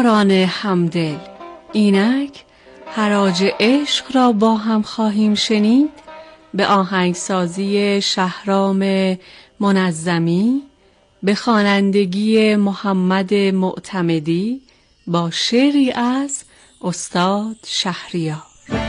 یاران همدل، اینک حراج عشق را با هم خواهیم شنید به آهنگسازی شهرام منظمی، به خوانندگی محمد معتمدی با شعری از استاد شهریار.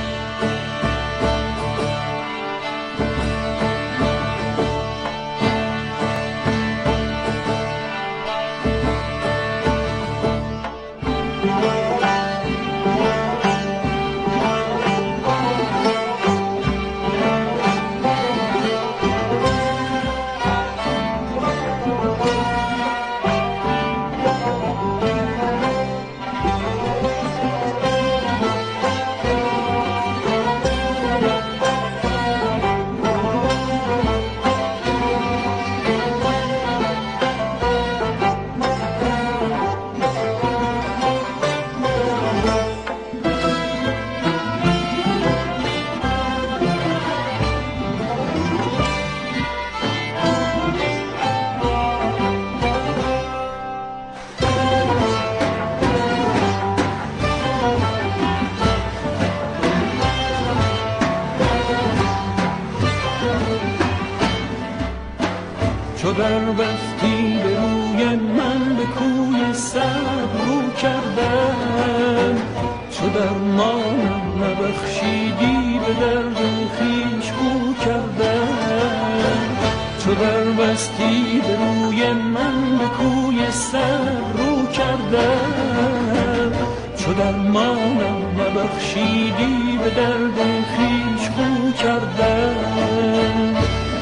چو در بستی به روی من به کوی سر رو کردم، چو درمانم نبخشیدی به درد خویش خو کردم. چو در بستی به روی من به کوی سر رو کردم، چو درمانم نبخشیدی به درد خویش خو کردم.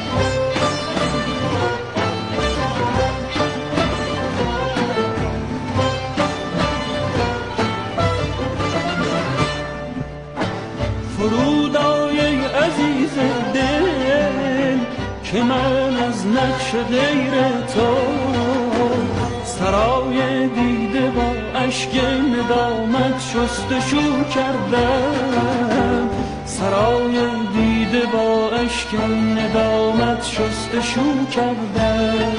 که من از نقش غیر تو سرای دیده با اشک ندامت شستشو کردم، سرای دیده با اشک ندامت شستشو کردم.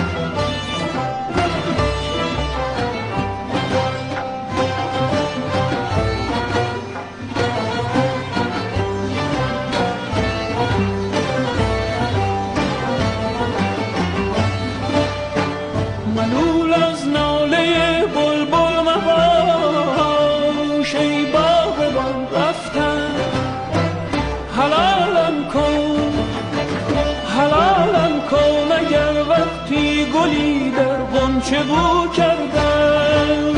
گلی در غنچه بو کردم.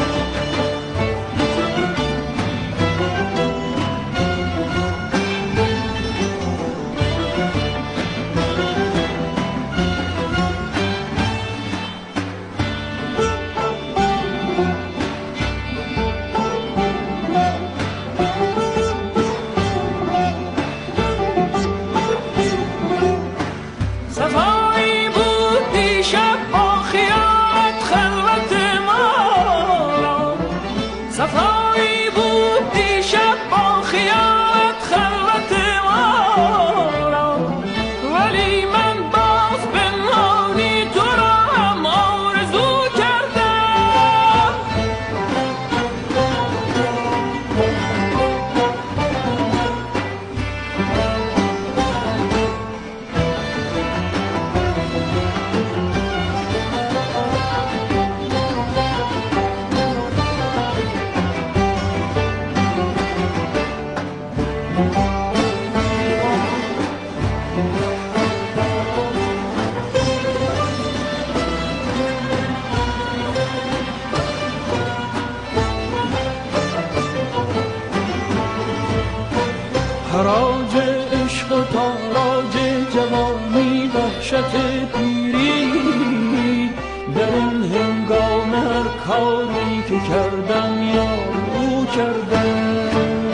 حراج عشق و تاراج جوانی وحشت پیری، در این هنگام هر کاری که کردم یا او کردم.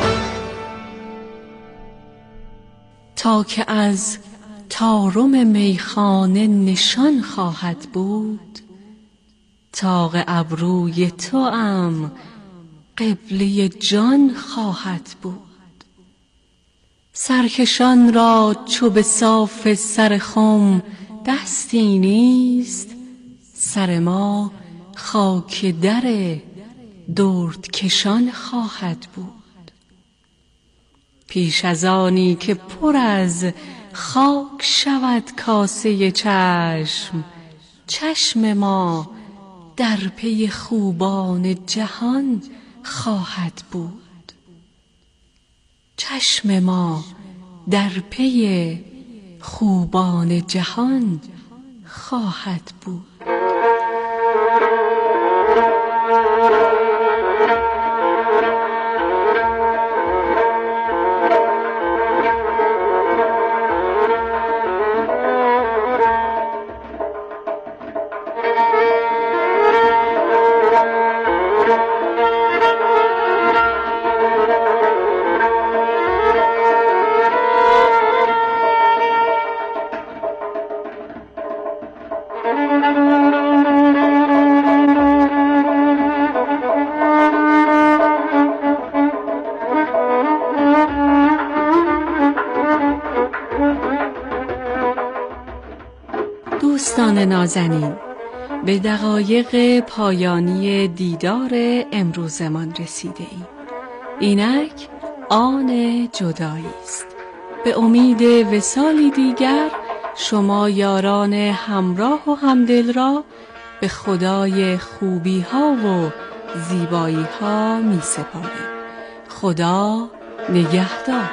تا که از طارم میخانه نشان خواهد بود، طاق ابروی توام قبله جان خواهد بود. سرکشان را چو به صاف سر خم دستی نیست، سر ما خاک در دردکشان خواهد بود. پیش از آنی که پر از خاک شود کاسه چشم، چشم ما در پی خوبان جهان خواهد بود. چشم ما در پی خوبان جهان خواهد بود. دوستان نازنین، به دقایق پایانی دیدار امروزمان رسیده ایم. اینک آن جدایی است. به امید وصالی دیگر شما یاران همراه و همدل را به خدای خوبی ها و زیبایی ها می سپاریم. خدا نگهدار.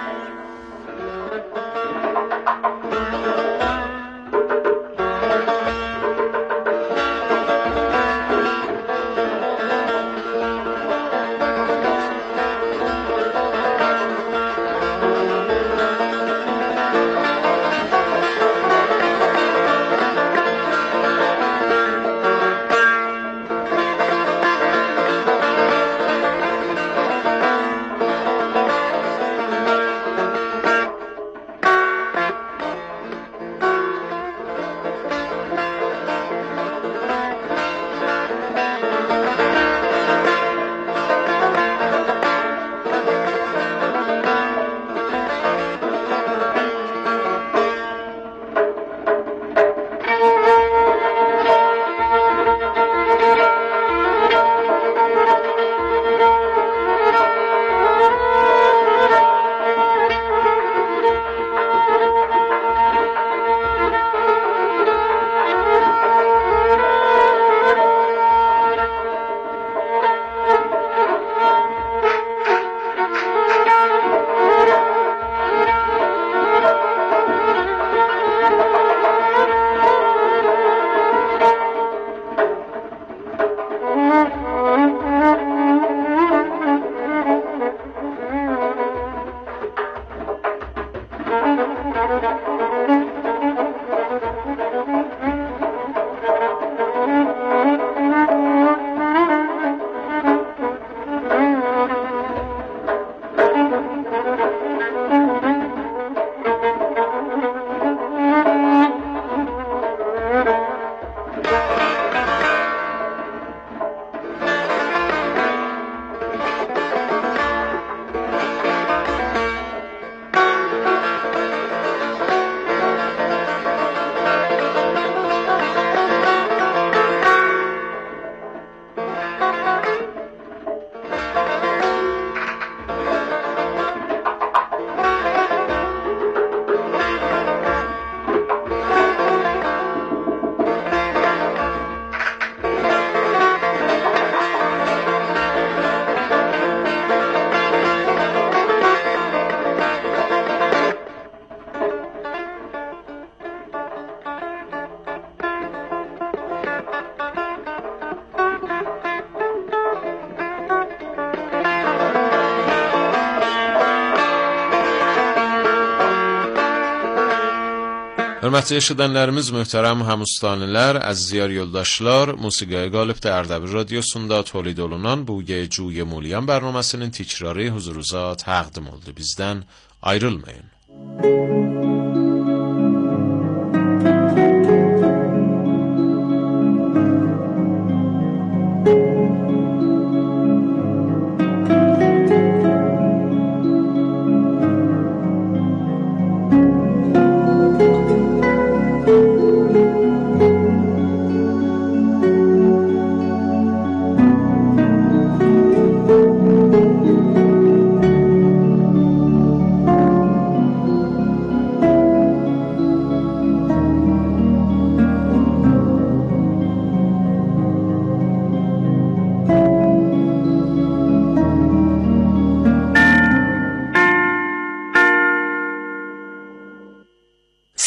Hörmətli eşidənlərimiz, möhtərəm həmüstanilər, əziz yoldaşlar, Musiqiyə Qalibdə Ərdəbil Radiosunda tolid olunan bu Cuy Muliyan bərnaməsinin tikrarı huzurunuza təqdim oldu. Bizdən ayrılmayın.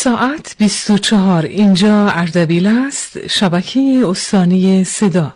ساعت 24. اینجا اردبیل است، شبکه استانی صدا.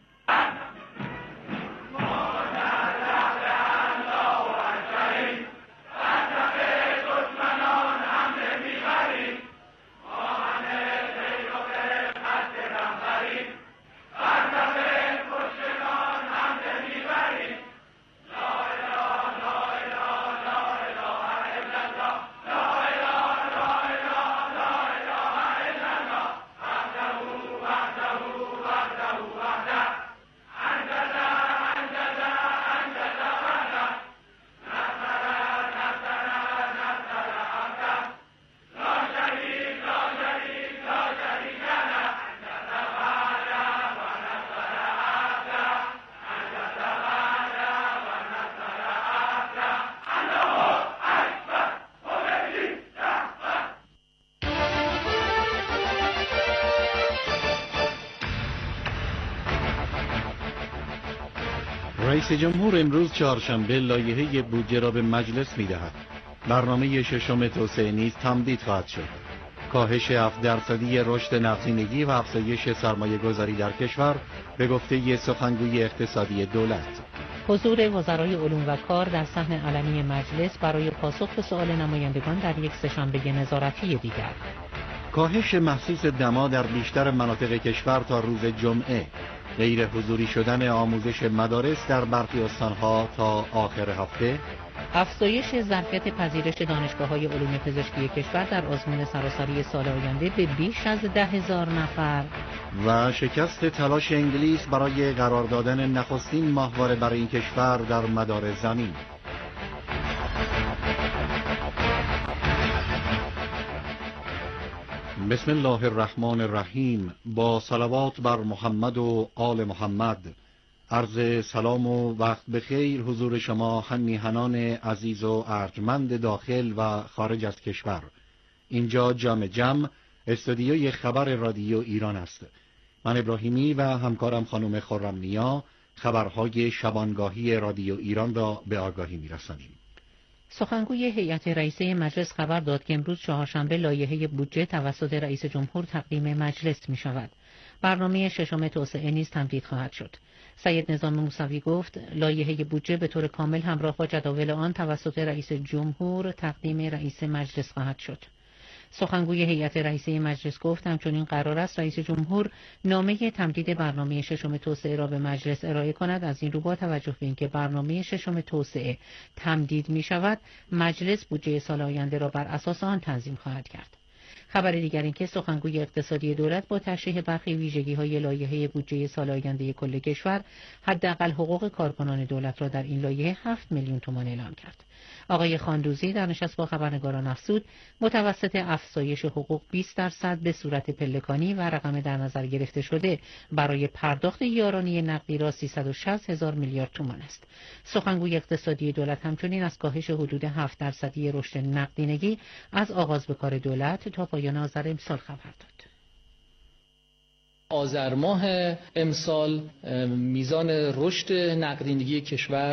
رئیس جمهور امروز چهارشنبه لایحه بودجه را به مجلس می‌دهد. برنامه ششم توسعه نیز تمدید خواهد شد. کاهش 7% رشد نقدینگی و افزایش سرمایه‌گذاری در کشور به گفته سخنگوی اقتصادی دولت. حضور وزرای علوم و کار در صحن علنی مجلس برای پاسخ به سؤال نمایندگان در یک سه‌شنبه نظارتی دیگر. کاهش محسوس دما در بیشتر مناطق کشور تا روز جمعه. غیر حضوری شدن آموزش مدارس در برخی استانها تا آخر هفته. افزایش ظرفیت پذیرش دانشگاه‌های علوم پزشکی کشور در آزمون سراسری سال آینده به بیش از 10,000 نفر. و شکست تلاش انگلیس برای قرار دادن نخستین ماهواره برای این کشور در مدار زمین. بسم الله الرحمن الرحیم. با صلوات بر محمد و آل محمد. عرض سلام و وقت بخیر حضور شما هم میهنان عزیز و ارجمند داخل و خارج از کشور. اینجا جام استودیوی خبر رادیو ایران است. من ابراهیمی و همکارم خانم خرم‌نیا خبرهای شبانگاهی رادیو ایران را به آگاهی میرسانیم. سخنگوی هیئت رئیسه مجلس خبر داد که امروز چهارشنبه لایحه بودجه توسط رئیس جمهور تقدیم مجلس می شود. برنامه ششم توسعه نیز تمدید خواهد شد. سید نظام موسوی گفت لایحه بودجه به طور کامل همراه با جداول آن توسط رئیس جمهور تقدیم رئیس مجلس خواهد شد. سخنگوی هیئت رئیسه مجلس گفت همچنین قرار است رئیس جمهور نامه تمدید برنامه ششم توسعه را به مجلس ارائه کند. از این رو با توجه به اینکه برنامه ششم توسعه تمدید می شود، مجلس بودجه سال آینده را بر اساس آن تنظیم خواهد کرد. خبر دیگر این که سخنگوی اقتصادی دولت با تشریح برخی ویژگی‌های لایحه بودجه سال آینده کل کشور حداقل حقوق کارکنان دولت را در این لایحه 7 میلیون تومان اعلام کرد. آقای خاندوزی در نشست با خبرنگاران افزود متوسط افزایش حقوق 20% به صورت پلکانی و رقم در نظر گرفته شده برای پرداخت یارانه نقدی را 360,000 میلیارد تومان است. سخنگوی اقتصادی دولت همچنین از کاهش حدود 7% رشد نقدینگی از آغاز به کار دولت تا پایان آذر امسال خبر داد. آذر ماه امسال میزان رشد نقدینگی کشور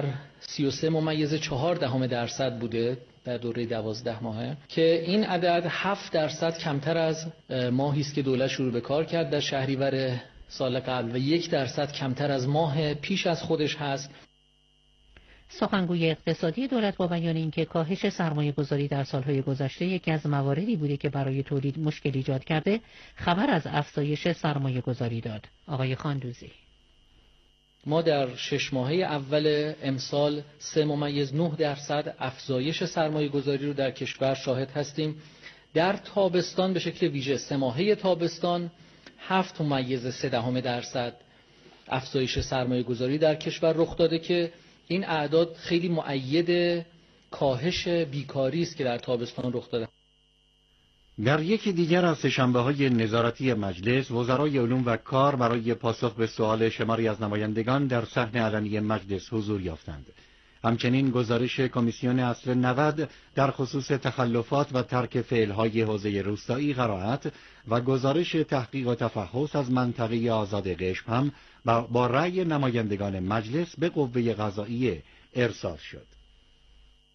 33.4% بوده در دوره 12 ماهه که این عدد 7% کمتر از ماهی است که دولت شروع به کار کرد در شهریور سال قبل و 1% کمتر از ماه پیش از خودش هست. سخنگوی اقتصادی دولت با بیان اینکه کاهش سرمایه‌گذاری در سالهای گذشته یکی از مواردی بوده که برای تولید مشکل ایجاد کرده، خبر از افزایش سرمایه‌گذاری داد. آقای خاندوزی: ما در 6 ماهه اول امسال 3.9% افزایش سرمایه‌گذاری رو در کشور شاهد هستیم. در تابستان به شکل ویژه 3 ماهه تابستان 7.3% افزایش سرمایه‌گذاری در کشور رخ داده که این اعداد خیلی مؤید کاهش بیکاری است که در تابستان رخ داده. در یکی دیگر از سه‌شنبه‌های نظارتی مجلس، وزرای علوم و کار برای پاسخ به سؤال شماری از نمایندگان در صحن علنی مجلس حضور یافتند. همچنین گزارش کمیسیون اصل 90 در خصوص تخلفات و ترک فعل‌های حوزه روستایی قرائت و گزارش تحقیق و تفحص از منطقه آزاد قشم هم با رأی نمایندگان مجلس به قوه قضاییه ارسال شد.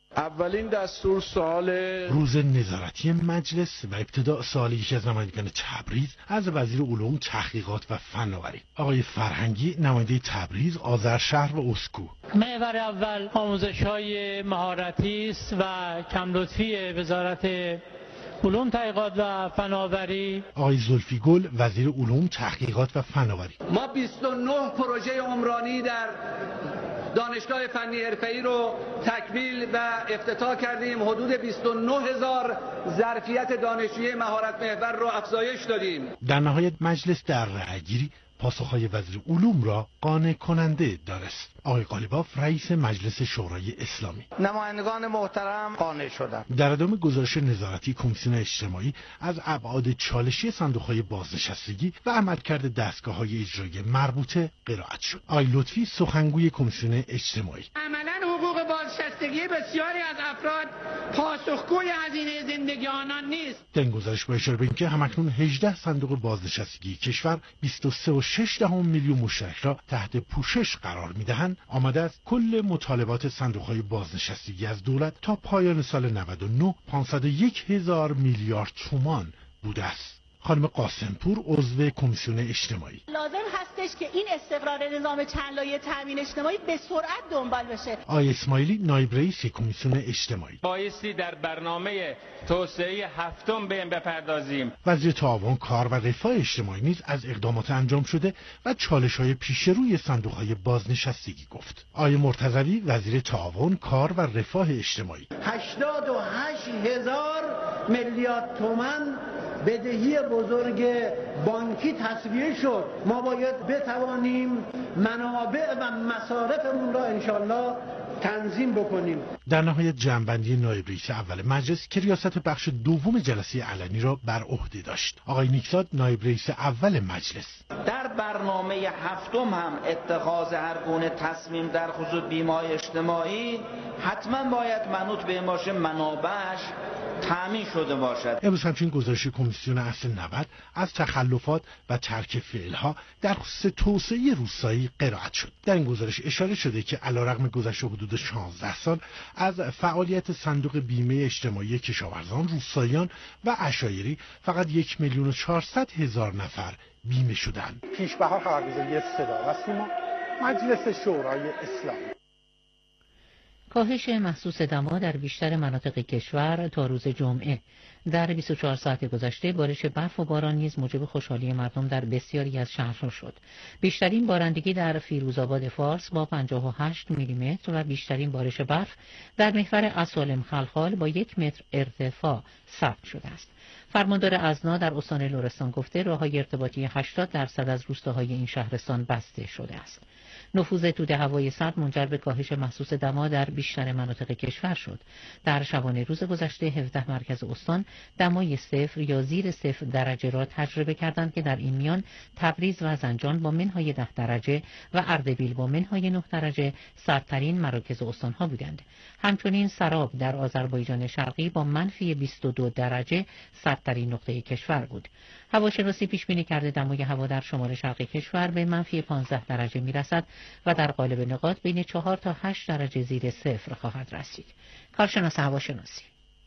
اولین دستور سوال روز نظارتی مجلس و ابتداء سوال یکی از نمایندگان تبریز از وزیر علوم، تحقیقات و فناوری آقای فرهنگی، نماینده تبریز، آذرشهر و اسکو. محور اول آموزش‌های مهارتی است و کم لطفی وزارت علوم، تحقیقات و فناوری. آقای زلفی گل، وزیر علوم، تحقیقات و فناوری. ما 29 پروژه عمرانی در دانشگاه فنی حرفه‌ای رو تکمیل و افتتاح کردیم. حدود 29,000 ظرفیت دانشجوی مهارت محور رو افزایش دادیم. در نهایت مجلس در رأی‌گیری پاسخهای وزیر علوم را قانع کننده دانست. آقای قالیباف، رئیس مجلس شورای اسلامی. نمایندگان محترم قانع شدند. در ادامه گزارش نظارتی کمیسیون اجتماعی از ابعاد چالشی صندوق‌های بازنشستگی و عملکرد دستگاه‌های اجرایی مربوطه قرائت شد. آقای لطفی، سخنگوی کمیسیون اجتماعی: عملاً حقوق بازنشستگی بسیاری از افراد پاسخگوی هزینه زندگی آنان نیست. در این گزارش با اشاره به اینکه همکنون 18 صندوق بازنشستگی کشور 23.6 میلیون مشترک را تحت پوشش قرار می‌دهند، آمده است کل مطالبات صندوق‌های بازنشستگی از دولت تا پایان سال 99 501,000 میلیارد تومان بوده است. خانم قاسمپور، عضو کمیسیون اجتماعی: لازم هستش که این استقرار نظام چند لایه تامین اجتماعی به سرعت دنبال بشه. آقای اسماعیلی، نایب رئیس کمیسیون اجتماعی: بایستی در برنامه توسعه هفتم به این بپردازیم. وزیر تعاون، کار و رفاه اجتماعی نیز از اقدامات انجام شده و چالش‌های پیش روی صندوق‌های بازنشستگی گفت. آقای مرتضوی، وزیر تعاون، کار و رفاه اجتماعی: 88,000 میلیارد تومان بدهی بزرگ بانکی تصویه شد. ما باید بتوانیم منابع و مصارفمون را انشالله تنظیم بکنیم. در نهایت جمع‌بندی نایب رئیس اول مجلس که ریاست بخش دوم جلسه علنی را بر عهده داشت. آقای نیکزاد، نایب رئیس اول مجلس: در برنامه هفتم هم اتخاذ هر گونه تصمیم در خصوص بیمه‌های اجتماعی حتما باید منوط به باشه منابعش تامین شده باشد. امروز همچنین گزارش کمیسیون اصل 90 از تخلفات و ترک فعلها در خصوص توسعه روستایی قرائت شد. در این گزارش اشاره شده که علیرغم گذشت حدود 16 سال از فعالیت صندوق بیمه اجتماعی کشاورزان، روستاییان و عشایری فقط 1,400,000 نفر بیمه شدند. پیشبها خبرگزاری صدا و سیما، مجلس شورای اسلامی. کاهش محسوس دما در بیشتر مناطق کشور تا روز جمعه. در 24 ساعت گذشته بارش برف و باران نیز موجب خوشحالی مردم در بسیاری از شهرها شد. بیشترین بارندگی در فیروزآباد فارس با 58 میلیمتر و بیشترین بارش برف در محور اسالم خلخال با 1 متر ارتفاع ثبت شده است. فرماندار ازنا در استان لرستان گفته راههای ارتباطی 80% از روستاهای این شهرستان بسته شده است. نفوذ توده هوای سرد منجر به کاهش محسوس دما در بیشتر مناطق کشور شد. در شبانه روز گذشته 17 مرکز استان دمای 0 یا زیر 0 درجه را تجربه کردند که در این میان تبریز و زنجان با منهای 10 درجه و اردبیل با منهای 9 درجه سردترین مراکز استانها بودند. همچنین سراب در آذربایجان شرقی با منفی 22 درجه سردترین نقطه کشور بود. هواشناسی پیش بینی کرده دمای هوا در شمال شرقی کشور به منفی 15 درجه میرسد و در قالب نقاط بین 4 تا 8 درجه زیر 0 خواهد رسید. کارشناس هواشناسی: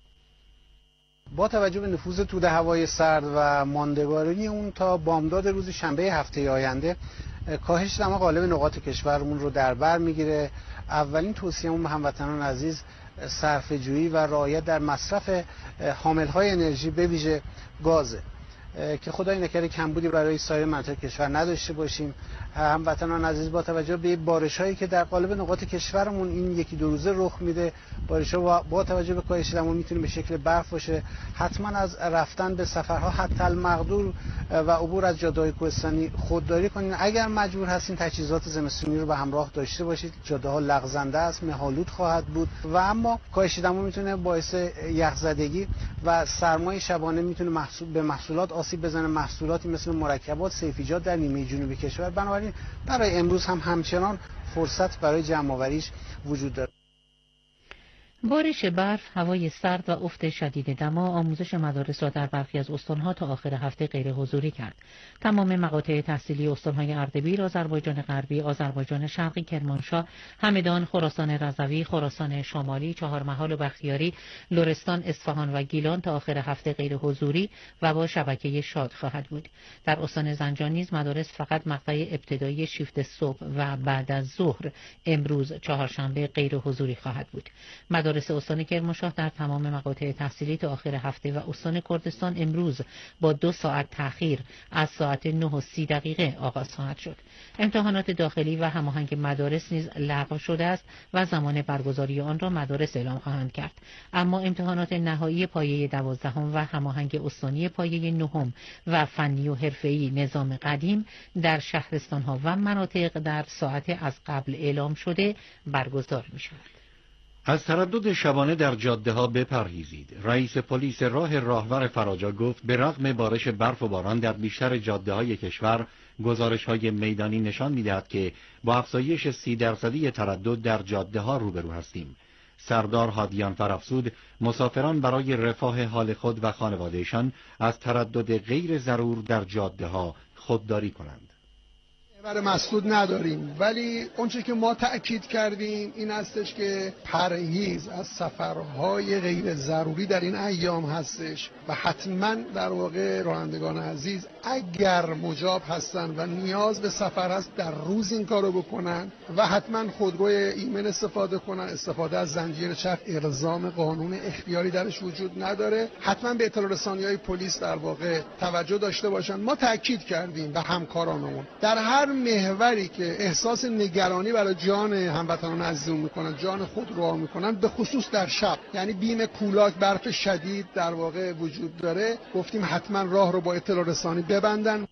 با توجه به نفوذ توده هوای سرد و ماندگاری اون تا بامداد روز شنبه هفته آینده، کاهش دما قالب نقاط کشورمون رو در بر میگیره. اولین توصیه‌مون به هموطنان عزیز صرفه‌جویی و رعایت در مصرف حامل‌های انرژی به ویژه گازه که خدای نکرده کمبودی برای سایر مناطق کشور نداشته باشیم. هموطنان عزیز با توجه به بارش‌هایی که در قالب نقاط کشورمون این یکی دو روزه رخ میده، بارش‌ها با توجه به کاهش دما میتونه به شکل برف باشه. حتما از رفتن به سفرها حتی المقدور و عبور از جاده‌های کوهستانی خودداری کنین. اگر مجبور هستین تجهیزات زمستونی رو به همراه داشته باشید. جاده‌ها لغزنده است، مه‌آلود خواهد بود و اما کاهش دما میتونه باعث یخزدگی و سرمای شبانه میتونه به محصولات آسیب بزنه، محصولاتی مثل مرکبات سیفیجات در نیمه جنوبی کشور. بنابراین برای امروز هم همچنان فرصت برای جمع‌آوریش وجود داره. بارش برف، هوای سرد و افت شدید دما آموزش مدارس را در برخی از استانها تا آخر هفته غیر حضوری کرد. تمام مقاطع تحصیلی استانهای اردبیل، آذربایجان غربی، آذربایجان شرقی، کرمانشاه، همدان، خراسان رضوی، خراسان شمالی، چهارمحال و بختیاری، لرستان، اصفهان و گیلان تا آخر هفته غیر حضوری و با شبکه شاد خواهد بود. در استان زنجان نیز مدارس فقط مقطع ابتدایی شیفت صبح و بعد از ظهر امروز چهارشنبه غیر حضوری خواهد بود. مدارس استان کرمانشاه در تمام مقاطع تحصیلی تا آخر هفته و استان کردستان امروز با 2 ساعت تأخیر از ساعت 9:30 آغاز خواهد شد. امتحانات داخلی و هماهنگ مدارس نیز لغو شده است و زمان برگزاری آن را مدارس اعلام خواهند کرد. اما امتحانات نهایی پایه 12 و هماهنگ استانی پایه 9 و فنی و حرفه‌ای نظام قدیم در شهرستان‌ها و مناطق در ساعت از قبل اعلام شده برگزار می‌شود. از تردد شبانه در جاده ها بپرهیزید. رئیس پلیس راهور فراجا گفت به رغم بارش برف و باران در بیشتر جاده های کشور گزارش های میدانی نشان می‌دهد که با افزایش 30% تردد در جاده ها روبرو هستیم. سردار هادیان فرافزود مسافران برای رفاه حال خود و خانوادهشان از تردد غیر ضرور در جاده ها خودداری کنند. برای مسدود نداریم، ولی اونچه که ما تأکید کردیم این هستش که پرهیز از سفرهای غیر ضروری در این ایام هستش و حتما در واقع رانندگان عزیز اگر مجاب هستن و نیاز به سفر هست در روز این کارو بکنن و حتما خودروی ایمن استفاده کنن. استفاده از زنجیر چرخ الزام قانون اختیاری درش وجود نداره. حتما به اطلاع رسانی‌های پلیس در واقع توجه داشته باشن. ما تأکید کردیم به همکارانمون در هر محوری که احساس نگرانی برای جان هموطنان عزیزمون میکنن، جان خود رو میکنن، به خصوص در شب، یعنی بیم کولاک، برف شدید در واقع وجود داره، گفتیم حتما راه رو با اطلاع رسانی ببندن.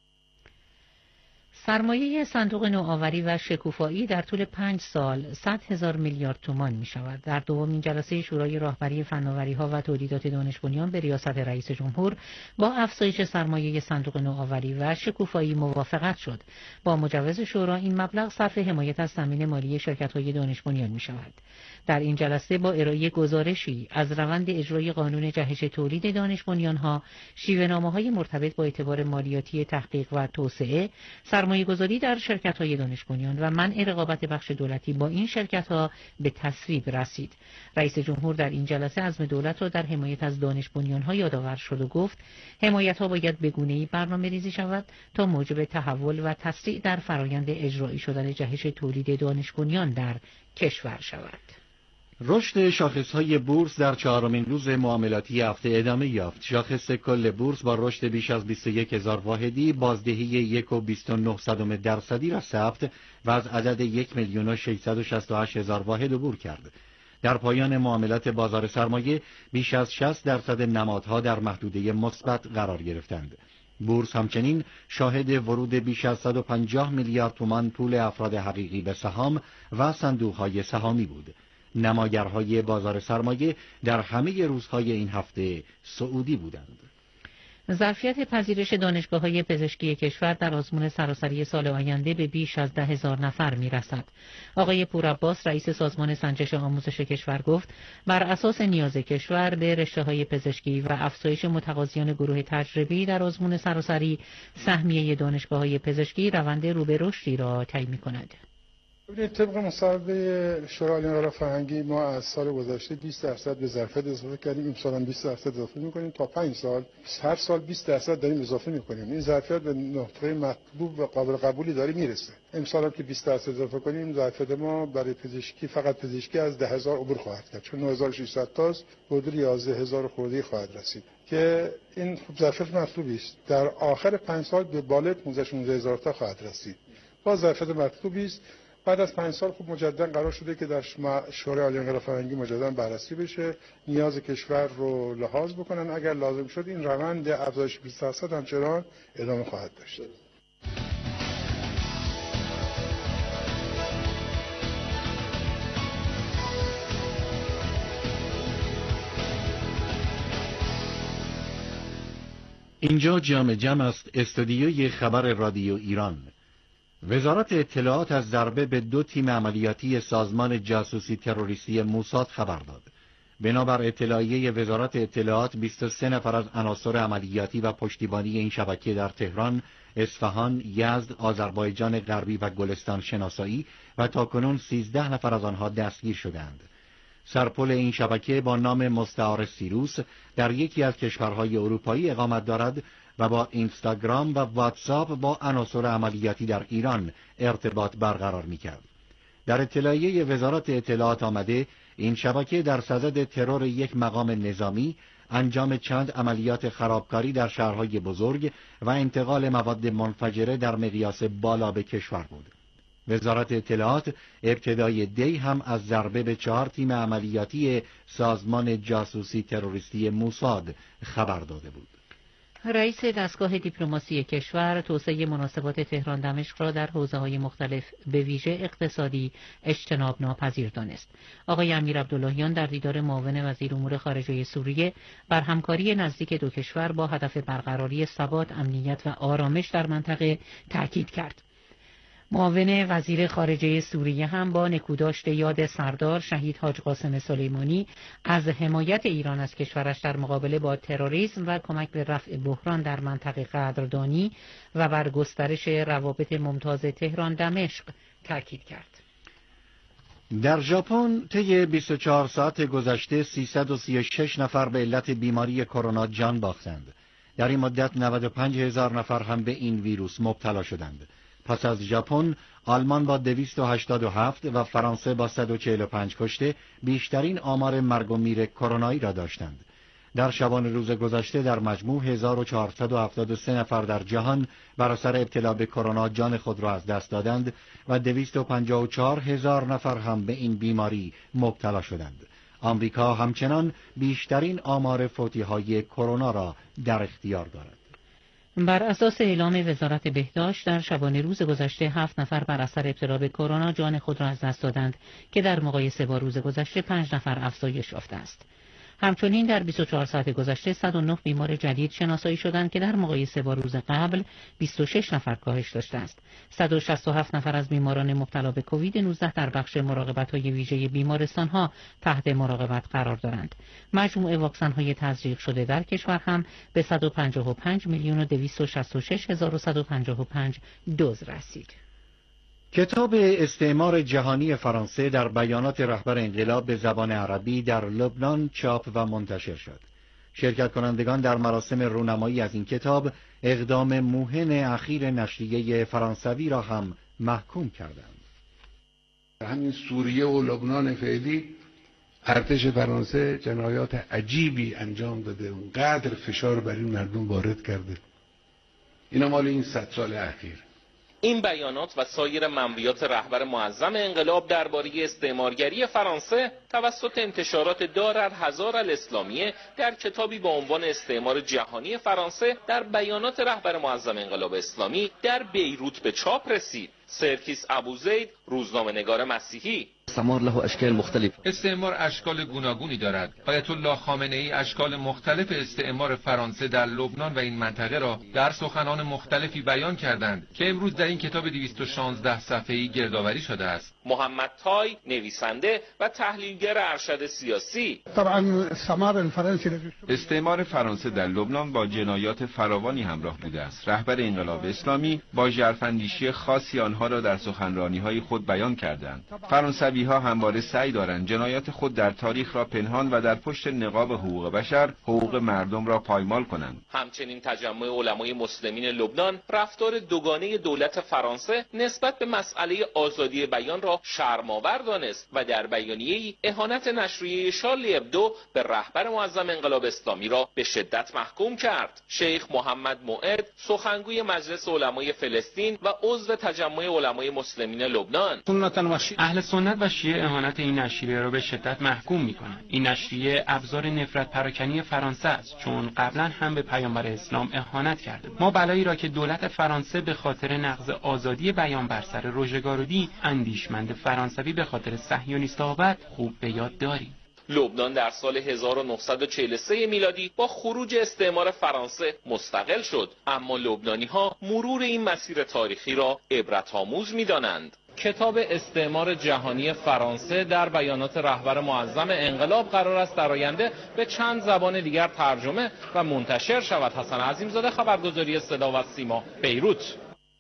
سرمایه صندوق نوآوری و شکوفایی در طول 5 سال 100,000 میلیارد تومان می شود. در دومین جلسه شورای راهبری فناوری‌ها و تولیدات دانش بنیان به ریاست رئیس جمهور با افزایش سرمایه صندوق نوآوری و شکوفایی موافقت شد. با مجوز شورا این مبلغ صرف حمایت از تامین مالی شرکت‌های دانش بنیان می شود. در این جلسه با ارائه گزارشی از روند اجرای قانون جهش تولید دانش بنیان‌ها، شیوه‌نامه‌های مرتبط با اعتبار مالیاتی تحقیق و توسعه، سرمایه‌گذاری در شرکت‌های دانش بنیان و منع رقابت بخش دولتی با این شرکت‌ها به تصویب رسید. رئیس جمهور در این جلسه عزم دولت را در حمایت از دانش بنیان‌ها یادآور شد و گفت حمایت‌ها باید به گونه‌ای برنامه‌ریزی شود تا موجب تحول و تسریع در فرایند اجرایی شدن جهش تولید دانش بنیان در کشور شود. رشد شاخص‌های بورس در 4مین روز معاملاتی هفته ادامه یافت. شاخص کل بورس با رشد بیش از 21,000 واحدی بازدهی 1.29% را ثبت و از عدد 1,668,000 واحد عبور کرد. در پایان معاملات بازار سرمایه بیش از 60% نمادها در محدوده مثبت قرار گرفتند. بورس همچنین شاهد ورود بیش از 150 میلیارد تومان پول افراد حقیقی به سهام و صندوق‌های سهامی بود. نماگرهای بازار سرمایه در همه روزهای این هفته صعودی بودند. ظرفیت پذیرش دانشگاه‌های پزشکی کشور در آزمون سراسری سال آینده به بیش از 10,000 نفر می‌رسد. آقای پورعباس رئیس سازمان سنجش آموزش کشور گفت بر اساس نیاز کشور به رشته‌های پزشکی و افزایش متقاضیان گروه تجربی در آزمون سراسری، سهمیه دانشگاه‌های پزشکی روند رو به رشدی را طی می‌کند. طبق مصوبه شورای عالی نقل فرهنگی ما از سال گذشته 20% به ظرفیت اضافه کردیم. امسال هم 20% اضافه می‌کنیم تا 5 سال هر سال 20% داریم اضافه می‌کنیم. این ظرفیت به نقطه مطلوب و قابل قبولی داره میرسه. امسال هم که 20% اضافه کنیم ظرفیت ما برای پزشکی فقط پزشکی از 10,000 عبور خواهد کرد، چون 9600 تاست حدود 11,000 خورده خواهد رسید که این ظرفیت مطلوبی است. در آخر 5 سال به بالای 15,000 تا خواهد رسید. با ظرفیت مطلوبی است. بعد از 5 سال خب مجددا قرار شده که در شورای عالی انقلاب فرهنگی مجددا بررسی بشه، نیاز کشور رو لحاظ بکنن، اگر لازم شد این روند افزایش 20% همچنان ادامه خواهد داشت. اینجا جام است، استودیوی خبر رادیو ایران. وزارت اطلاعات از ضربه به 2 تیم عملیاتی سازمان جاسوسی تروریستی موساد خبر داد. بنابر اطلاعیه وزارت اطلاعات 23 نفر از عناصر عملیاتی و پشتیبانی این شبکه در تهران، اصفهان، یزد، آذربایجان غربی و گلستان شناسایی و تاکنون 13 نفر از آنها دستگیر شدند. سرپل این شبکه با نام مستعار سیروس در یکی از کشورهای اروپایی اقامت دارد و با اینستاگرام و واتساپ با عناصر عملیاتی در ایران ارتباط برقرار می‌کرد. در اطلاعیه وزارت اطلاعات آمده این شبکه در صدد ترور یک مقام نظامی، انجام چند عملیات خرابکاری در شهرهای بزرگ و انتقال مواد منفجره در مقیاس بالا به کشور بود. وزارت اطلاعات ابتدای دی هم از ضربه به 4 تیم عملیاتی سازمان جاسوسی تروریستی موساد خبر داده بود. رئیس دستگاه دیپلماسی کشور توسعه مناسبات تهران دمشق را در حوزه‌های مختلف به ویژه اقتصادی اجتناب ناپذیر دانست. آقای امیر عبداللهیان در دیدار معاون وزیر امور خارجه سوریه بر همکاری نزدیک دو کشور با هدف برقراری ثبات، امنیت و آرامش در منطقه تاکید کرد. معاون وزیر خارجه سوریه هم با نکوداشت یاد سردار شهید حاج قاسم سلیمانی از حمایت ایران از کشورش در مقابله با تروریسم و کمک به رفع بحران در منطقه قدردانی و بر گسترش روابط ممتاز تهران دمشق تاکید کرد. در ژاپن طی 24 ساعت گذشته 336 نفر به علت بیماری کرونا جان باختند. در این مدت 95,000 نفر هم به این ویروس مبتلا شدند. پس از ژاپن، آلمان با 287 و فرانسه با 145 کشته بیشترین آمار مرگ و میر کرونایی را داشتند. در شبانه روز گذشته در مجموع 1473 نفر در جهان بر اثر ابتلا به کرونا جان خود را از دست دادند و 254,000 نفر هم به این بیماری مبتلا شدند. آمریکا همچنان بیشترین آمار فوتی‌های کرونا را در اختیار دارد. بر اساس اعلام وزارت بهداشت در شبانه روز گذشته 7 نفر بر اثر ابتلا به کرونا جان خود را از دست دادند که در مقایسه با روز گذشته 5 نفر افزایش یافته است. همچنین در 24 ساعت گذشته 109 بیمار جدید شناسایی شدند که در مقایسه با روز قبل 26 نفر کاهش داشته است. 167 نفر از بیماران مبتلا به کووید 19 در بخش مراقبت‌های ویژه بیمارستان‌ها تحت مراقبت قرار دارند. مجموع واکسن‌های تزریق شده در کشور هم به 155,266,155 دوز رسید. کتاب استعمار جهانی فرانسه در بیانات رهبر انقلاب به زبان عربی در لبنان چاپ و منتشر شد. شرکت کنندگان در مراسم رونمایی از این کتاب اقدام موهن اخیر نشریه فرانسوی را هم محکوم کردند. همین سوریه و لبنان فعلی ارتش فرانسه جنایات عجیبی انجام داده، اونقدر فشار بر این مردم وارد کرده. اینا مال این 100 سال اخیر. این بیانات و سایر مموریات رهبر معظم انقلاب درباره استعمارگری فرانسه توسط انتشارات دار الحضاره الاسلامیه در کتابی با عنوان استعمار جهانی فرانسه در بیانات رهبر معظم انقلاب اسلامی در بیروت به چاپ رسید. سرکیس ابوزید، روزنامه‌نگار مسیحی: استعمار له اشکال مختلف. استعمار اشکال گوناگونی دارد. آیت الله خامنه‌ای اشکال مختلف استعمار فرانسه در لبنان و این منطقه را در سخنان مختلفی بیان کردند که امروز در این کتاب 216 صفحه‌ای گردآوری شده است. محمد تای، نویسنده و تحلیلگر ارشد سیاسی: استعمار فرانسه در لبنان با جنایات فراوانی همراه بوده است. رهبر انقلاب اسلامی با ژرف‌اندیشی خاصی آنها را در سخنرانی‌های خود بیان کردند. فرانسوی‌ها همواره سعی دارند جنایات خود در تاریخ را پنهان و در پشت نقاب حقوق بشر حقوق مردم را پایمال کنند. همچنین تجمع علمای مسلمین لبنان رفتار دوگانه دولت فرانسه نسبت به مسئله آزادی بیان را شرم‌آور دانست و در بیانیه‌ای اهانت نشریه شارلی ابدو به رهبر معظم انقلاب اسلامی را به شدت محکوم کرد. شیخ محمد موعد، سخنگوی مجلس علمای فلسطین و عضو تجمع علمای مسلمین لبنان: اهل سنت و شیعه اهانت این نشریه را به شدت محکوم می‌کنند. این نشریه ابزار نفرت پراکنی فرانسه است، چون قبلا هم به پیامبر اسلام اهانت کرده. ما بلایی را که دولت فرانسه به خاطر نقض آزادی بیان بر سر روژه گارودی اندیشمند فرانسوی به خاطر صهیونیست آورد خوب به یاد داریم. لبنان در سال 1943 میلادی با خروج استعمار فرانسه مستقل شد، اما لبنانی‌ها مرور این مسیر تاریخی را عبرت‌آموز می‌دانند. کتاب استعمار جهانی فرانسه در بیانات رهبر معظم انقلاب قرار است در آینده به چند زبان دیگر ترجمه و منتشر شود. حسن عظیمزاده، خبرگزاری صدا و سیما، بیروت.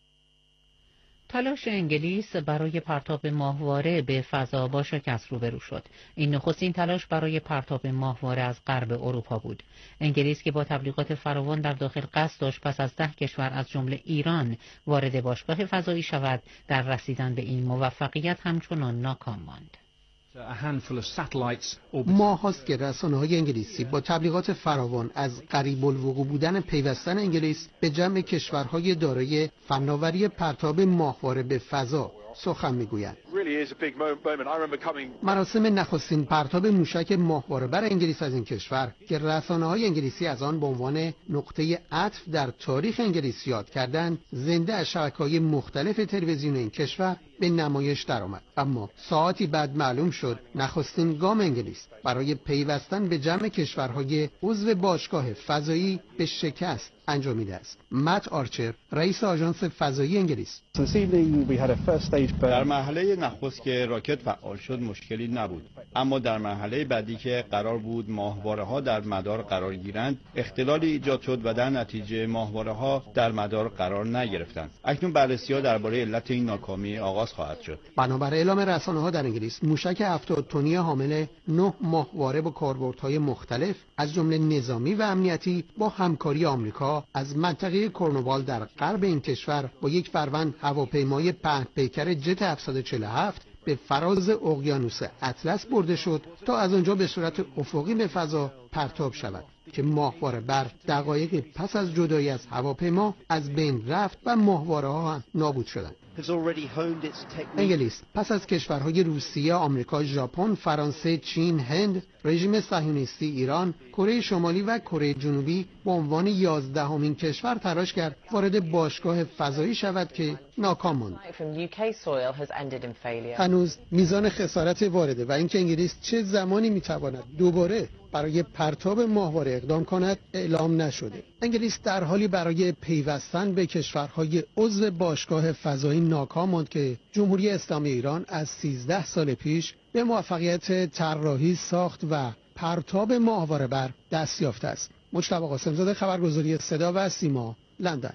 تلاش انگلیس برای پرتاب ماهواره به فضا با شکست روبرو شد. این نخستین تلاش برای پرتاب ماهواره از غرب اروپا بود. انگلیس که با تبلیغات فراوان در داخل قصد داشت پس از 10 کشور از جمله ایران وارد باشگاه فضایی شود، در رسیدن به این موفقیت همچنان ناکام ماند. ماه هاست که رسانه‌های انگلیسی با تبلیغات فراوان از قریب الوقوع بودن پیوستن انگلیس به جمع کشورهای دارای فناوری پرتاب ماهواره به فضا سخن میگویند. مراسم نخستین پرتاب موشک ماهواره بر انگلیس از این کشور که رسانه‌های انگلیسی از آن به عنوان نقطه عطف در تاریخ انگلیس یاد کردند، زنده از شبکه‌های مختلف تلویزیون این کشور به نمایش درآمد. اما ساعتی بعد معلوم شد نخستین گام انگلیس برای پیوستن به جمع کشورهای عضو باشگاه فضایی به شکست انجامیده است. مت آرچر، رئیس آژانس فضایی انگلیس: در مرحله نخست که راکت فعال شد مشکلی نبود، اما در مرحله بعدی که قرار بود ماهواره‌ها در مدار قرار گیرند اختلالی ایجاد شد و در نتیجه ماهواره‌ها در مدار قرار نگرفتند. اکنون بررسی‌ها درباره علت این ناکامی آغاز خواهد شد. بنابر اعلام رسانه‌ها در انگلیس، موشک 70 تنی حامل 9 ماهواره با کاربردهای مختلف از جمله نظامی و امنیتی با همکاری آمریکا از منطقه کورنوال در غرب این کشور با یک فروند هواپیمای پهن‌پیکر جت 747 به فراز اقیانوس اطلس برده شد تا از آنجا به صورت افقی به فضا پرتاب شود که ماهواره بر دقایق پس از جدایی از هواپیما از بین رفت و ماهواره‌ها هم نابود شدند. انگلیس پس از کشورهای روسیه، آمریکا، ژاپن، فرانسه، چین، هند، رژیم صهیونیستی ایران، کره شمالی و کره جنوبی به عنوان 11مین کشور تلاش کرد وارد باشگاه فضایی شود که ناکام ماند. هنوز میزان خسارت وارده و اینکه انگلیس چه زمانی میتواند دوباره برای پرتاب ماهواره اقدام کند اعلام نشده. انگلیس در حالی برای پیوستن به کشورهای عضو باشگاه فضایی ناکام ماند که جمهوری اسلامی ایران از 13 سال پیش به موفقیت طراحی، ساخت و پرتاب ماهواره بر دست یافته است. مجتبی قاسم‌زاده، خبرگزاری صدا و سیما، لندن.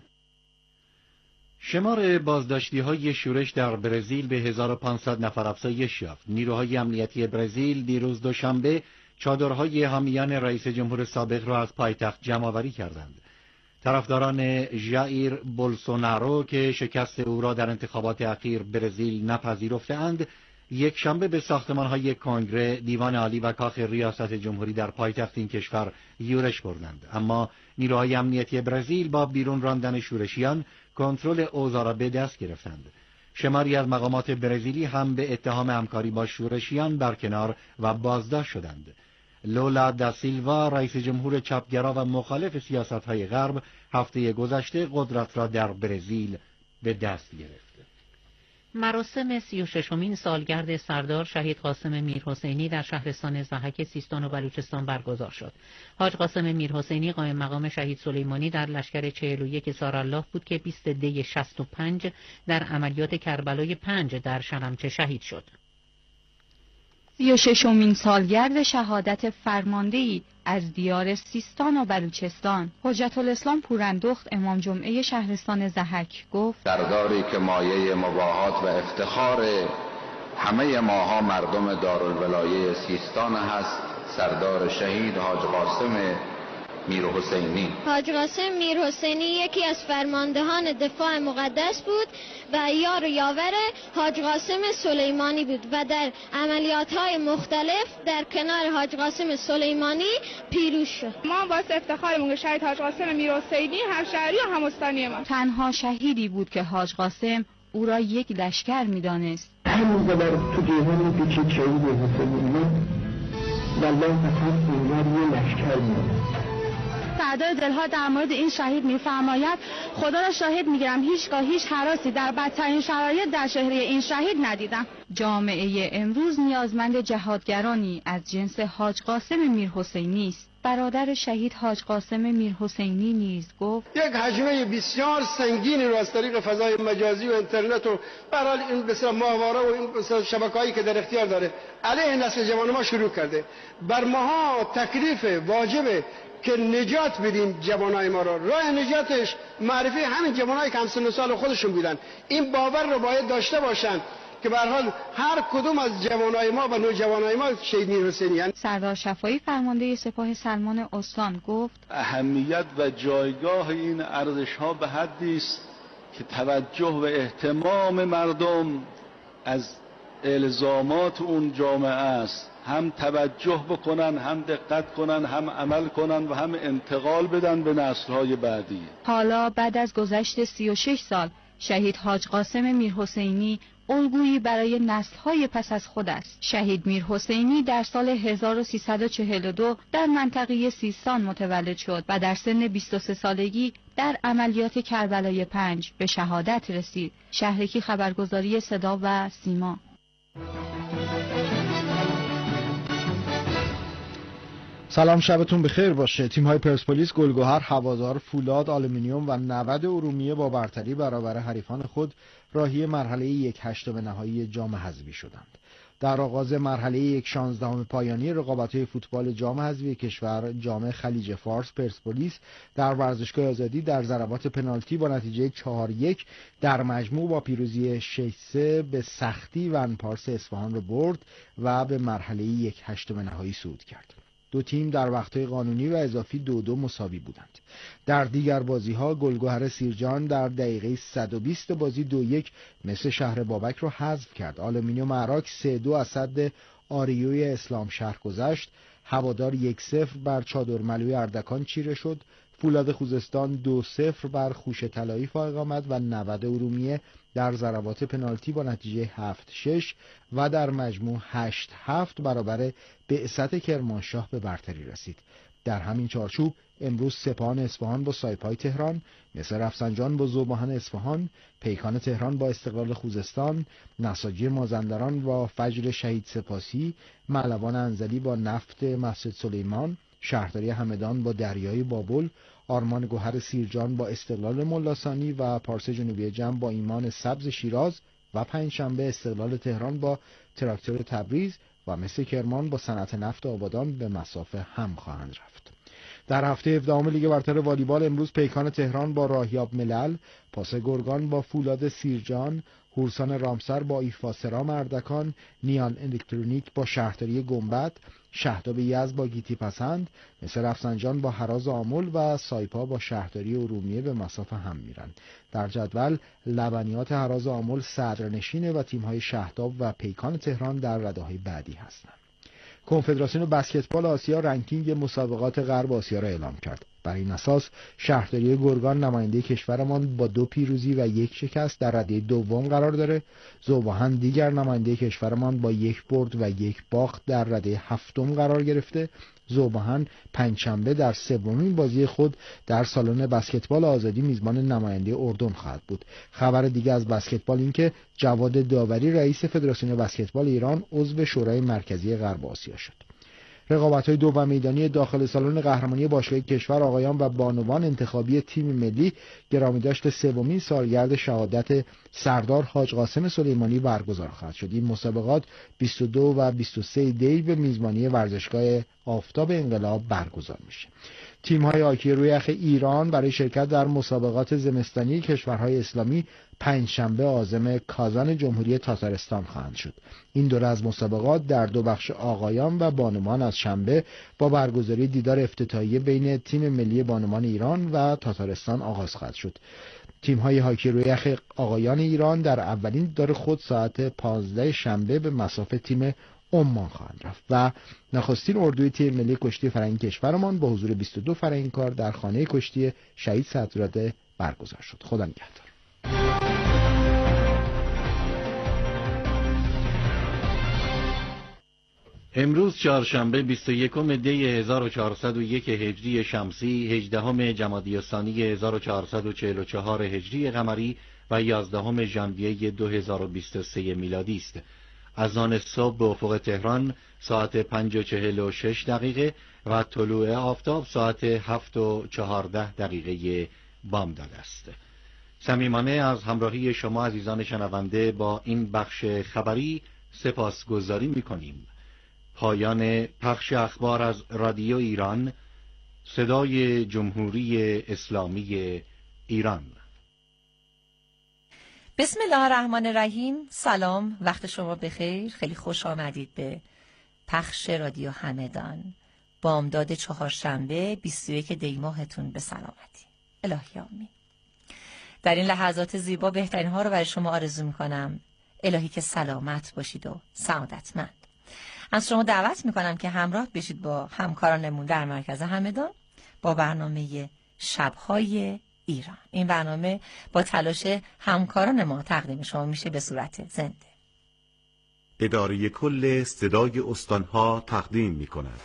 شمار بازداشتی‌های شورش در برزیل به 1500 نفر افزایش یافت. نیروهای امنیتی برزیل دیروز دوشنبه چادرهای حامیان رئیس جمهور سابق را از پایتخت جمع‌آوری کردند. طرفداران ژائیر بولسونارو که شکست او را در انتخابات اخیر برزیل نپذیرفتند، یک شنبه به ساختمان‌های کنگره، دیوان عالی و کاخ ریاست جمهوری در پایتخت این کشور یورش بردند. اما نیروهای امنیتی برزیل با بیرون راندن شورشیان کنترل اوضاع را به دست گرفتند. شماری از مقامات برزیلی هم به اتهام همکاری با شورشیان برکنار و بازداشت شدند. لولا دا سیلوا، رئیس جمهور چپگرا و مخالف سیاست‌های غرب، هفته گذشته قدرت را در برزیل به دست گرفت. مراسم 36مین سالگرد سردار شهید قاسم میرحسینی در شهرستان ضحک سیستان و بلوچستان برگزار شد. حاج قاسم میرحسینی قائم مقام شهید سلیمانی در لشکر 41 سارالله بود که 20 دی 65 در عملیات کربلای 5 در شلمچه شهید شد. 36مین سالگرد شهادت فرمانده‌ای از دیار سیستان و بلوچستان، حجت الاسلام پوراندخت امام جمعه شهرستان ضحک گفت: سرداری که مایه مباهات و افتخار همه ماها مردم دارالولایه سیستان هست، سردار شهید حاج قاسم میرحسینی. حاج قاسم میرحسینی یکی از فرماندهان دفاع مقدس بود و یار و یاور حاج قاسم سلیمانی بود و در عملیات‌های مختلف در کنار حاج قاسم سلیمانی پیروز شد. ما باعث افتخارمون که شهید حاج قاسم میرحسینی همشهری و همستانی ما. تنها شهیدی بود که حاج قاسم او را یک لشکر می‌دانست. همین قدر تو جهانی پیچید شهید حسینی والله فقط اینور یه لشکر می‌دانست. سردار دلها در مورد این شهید می‌فرماید خدا را شاهد می‌گیرم هیچ هراسی در بدترین شرایط در چهره این شهید ندیدم. جامعه امروز نیازمند جهادگرانی از جنس حاج قاسم میرحسینی است. برادر شهید حاج قاسم میرحسینی نیز گفت یک هجمه بسیار سنگینی رو از طریق فضای مجازی و اینترنت و به هر حال این بسیار ماهواره و این شبکه‌هایی که در اختیار داره علیه نسل جوان ما شروع کرده. بر ماها تکلیف واجبه که نجات بدیم جوانای ما را. راه نجاتش معرفی همین جوانایی که همسن و سال خودشون بودن. این باور رو باید داشته باشن که به هر حال هر کدوم از جوانای ما و نوجوانای ما شهید میرحسینی هستند. سردار شفایی فرمانده سپاه سلمان استان گفت اهمیت و جایگاه این ارزش‌ها به حدی است که توجه و اهتمام مردم از الزامات اون جامعه است. هم توجه بکنن، هم دقت کنن، هم عمل کنن و هم انتقال بدن به نسل‌های بعدی. حالا بعد از گذشت 36 سال شهید حاج قاسم میرحسینی الگویی برای نسل‌های پس از خود است. شهید میرحسینی در سال 1342 در منطقه سیستان متولد شد و در سن 23 سالگی در عملیات کربلای 5 به شهادت رسید. شهرکی خبرگزاری صدا و سیما. سلام، شبتون بخیر باشه. تیم‌های پرسپولیس، گلگهر، هوادار، فولاد، آلومینیوم و 90 ارومیه با برتری برابر حریفان خود راهی مرحله 1/8 نهایی جام حذفی شدند. در آغاز مرحله 1/16 پایانی رقابت‌های فوتبال جام حذفی کشور، جام خلیج فارس، پرسپولیس در ورزشگاه آزادی در ضربات پنالتی با نتیجه 4-1 در مجموع با پیروزی 6-3 به سختی ونپارس اصفهان را برد و به مرحله 1/8 نهایی صعود کرد. دو تیم در وقت‌های قانونی و اضافی 2-2 مساوی بودند. در دیگر بازی‌ها گلگهر سیرجان در دقیقه 120 بازی 2-1 مثل شهر بابک را حذف کرد. آلومینیوم عراق 3-2 از صد آریوی اسلام شهر گذشت. هوادار 1-0 بر چادرملوی اردکان چیره شد. فولاد خوزستان 2-0 بر خوش طلایی فائق آمد و 90 ارومیه در ضربات پنالتی با نتیجه 7-6 و در مجموع 8-7 برابر بعثت کرمانشاه به برتری رسید. در همین چارچوب امروز سپاهان اصفهان با سایپای تهران، مصر رفسنجان با ذوباهن اصفهان، پیکان تهران با استقلال خوزستان، نساجی مازندران با فجر شهید سپاسی، ملوان انزلی با نفت مسجد سلیمان، شهرداری همدان با دریای بابل، آرمان گوهر سیرجان با استقلال ملاسانی و پارس جنوبی جم با ایمان سبز شیراز و پنجشنبه استقلال تهران با تراکتور تبریز و مس کرمان با صنعت نفت آبادان به مسافه هم خواهند رفت. در هفته 17 لیگ برتر والیبال امروز پیکان تهران با راهیاب ملل، پاس گرگان با فولاد سیرجان، هورسان رامسر با ایفاسرام اردکان، نیان الکترونیک با شهرداری گنبد، شهداب یزد با گیتی پسند، مصر رفسنجان با هراز آمل و سایپا با شهرداری ارومیه به مسافه هم میرن. در جدول لبنیات هراز آمل صدرنشینه و تیم‌های شهداب و پیکان تهران در رده‌های بعدی هستند. کنفدراسیون بسکتبال آسیا رنکینگ مسابقات غرب آسیا را اعلام کرد. بر این اساس شهرداری گرگان نماینده کشورمان با 2 پیروزی و 1 شکست در رده دوم قرار داره. ذوباهن دیگر نماینده کشورمان با 1 برد و 1 باخت در رده هفتم قرار گرفته. ذوباهن پنجشنبه در سومین بازی خود در سالن بسکتبال آزادی میزبان نماینده اردن خواهد بود. خبر دیگه از بسکتبال این که جواد داوری رئیس فدراسیون بسکتبال ایران عضو شورای مرکزی غرب آسیا شد. رقابت‌های دو و میدانی داخل سالن قهرمانی باشگاه کشور آقایان و بانوان انتخابی تیم ملی گرامیداشت سومین سالگرد شهادت سردار حاج قاسم سلیمانی برگزار خواهد شد. این مسابقات 22 و 23 دی به میزبانی ورزشگاه آفتاب انقلاب برگزار میشه. تیم‌های هاکی روی یخ ایران برای شرکت در مسابقات زمستانی کشورهای اسلامی پنجشنبه عازم کازان جمهوری تاتارستان خواهند شد. این دوره از مسابقات در 2 بخش آقایان و بانوان از شنبه با برگزاری دیدار افتتاحیه بین تیم ملی بانوان ایران و تاتارستان آغاز خواهد شد. تیم‌های هاکی روی یخ آقایان ایران در اولین دیدار خود ساعت 15 شنبه به مسافت تیم عمان خواهند رفت و نخستین اردوی تیم ملی کشتی فرنگی کشورمان با حضور 22 فرنگی‌کار در خانه کشتی شهید صدراده برگزار شد. خدا نگهدار. امروز چهارشنبه 21 دی 1401 هجری شمسی، 18 جمادی الثانی 1444 هجری قمری و 11 ژانویه 2023 میلادی است. از آن صبح به افق تهران ساعت 5:46 دقیقه و طلوع آفتاب ساعت 7:14 بامداد است. صمیمانه از همراهی شما عزیزان شنونده با این بخش خبری سپاسگزاری می‌کنیم. پایان پخش اخبار از رادیو ایران، صدای جمهوری اسلامی ایران. بسم الله الرحمن الرحیم. سلام، وقت شما بخیر. خیلی خوش آمدید به پخش رادیو همدان. بامداد چهارشنبه 21 دی ماهتون به سلامتی. الهی آمین. در این لحظات زیبا بهترین ها رو برای شما آرزو میکنم. الهی که سلامت باشید و سعادتمند. از شما دعوت میکنم که همراه بشید با همکارانمون در مرکز همدان با برنامه شب‌های ایران. این برنامه با تلاش همکاران ما تقدیم شما میشه به صورت زنده. اداره کل صدای استانها تقدیم میکند.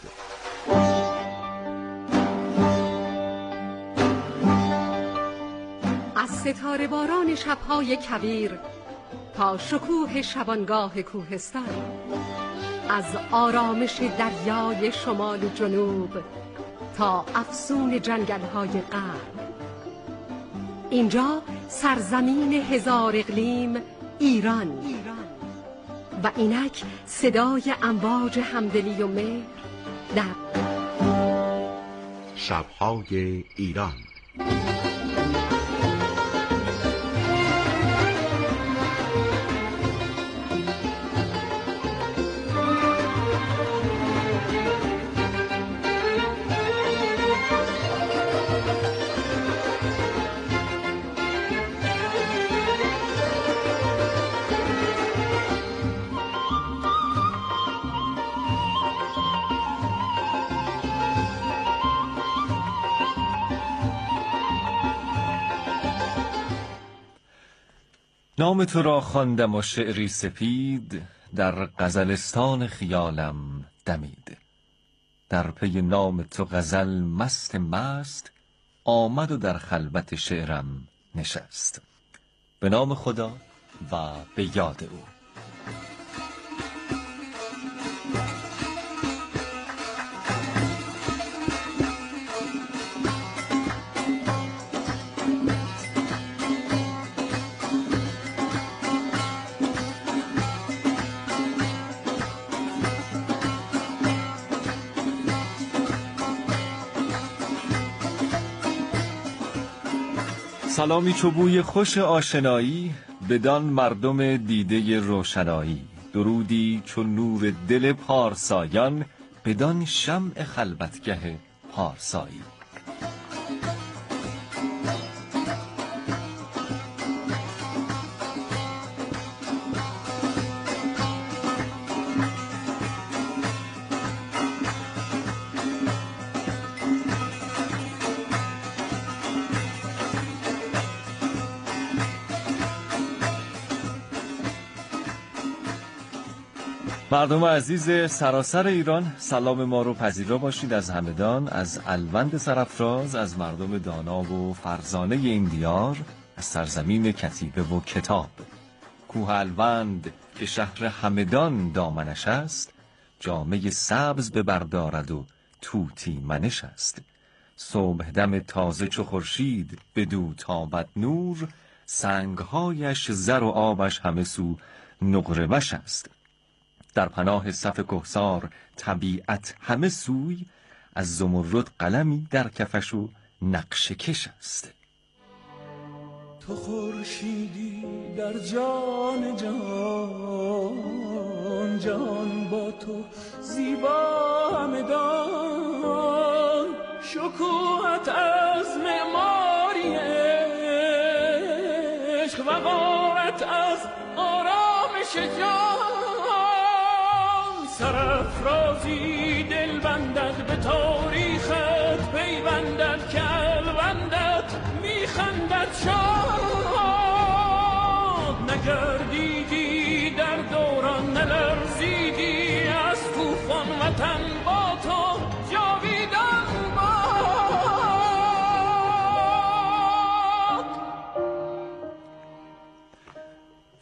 از ستاره باران شب‌های کویر تا شکوه شبانگاه کوهستان، از آرامش دریای شمال و جنوب تا افسون جنگل‌های غرب، اینجا سرزمین هزار اقلیم ایران و اینک صدای امواج همدلی و مهر در شب‌های ایران. نام تو را خواندم و شعری سپید در غزلستان خیالم دمید. در پی نام تو غزل مست آمد و در خلوت شعرم نشست. به نام خدا و به یاد او. سلامی چو بوی خوش آشنایی، بدان مردم دیده روشنایی. درودی چو نور دل پارسایان، بدان شمع خلوتگه پارسایی. مردم عزیز سراسر ایران، سلام ما رو پذیرا باشید از همدان، از الوند سرافراز، از مردم دانا و فرزانه این دیار، از سرزمین کتیبه و کتاب. کوه الوند که شهر همدان دامنش است، جامه سبز ببردارد و طوطی منش است. صبح دم تازه چو خورشید بدو تابد نور، سنگهایش زر و آبش همه سو نقره وش است. در پناه صف کهسار طبیعت همه سوی، از زمرد قلمی در کفش و نقش کش است. تو خورشیدی در جان جان، جان با تو زیبا همدان. شکوهت از معماری عشق، وقارت از آرامش جان. سرافرازی دل بندد به تاریخت، پیوندد که الوندد میخندد شاد. نگردیدی در دوران، نلرزیدی از طوفان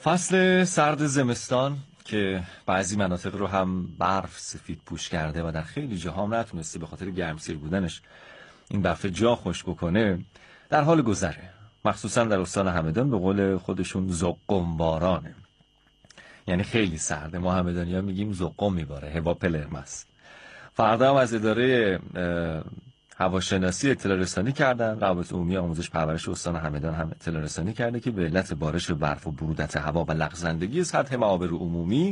فصل سرد زمستان که بعضی مناطق رو هم برف سفید پوش کرده و در خیلی جاها هم نتونسته به خاطر گرمسیر بودنش این برف جا خشک بکنه، در حال گذره. مخصوصا در استان همدان به قول خودشون زقم بارانه، یعنی خیلی سرده. ما همدانی‌ها میگیم زقم میباره، هوا پلرمس. فردا هم از اداره هواشناسی اطلاع رسانی کردن، روابط عمومی آموزش پرورش استان همدان هم اطلاع رسانی کرده که به علت بارش برف و برودت هوا و لغزندگی سطح معابر عمومی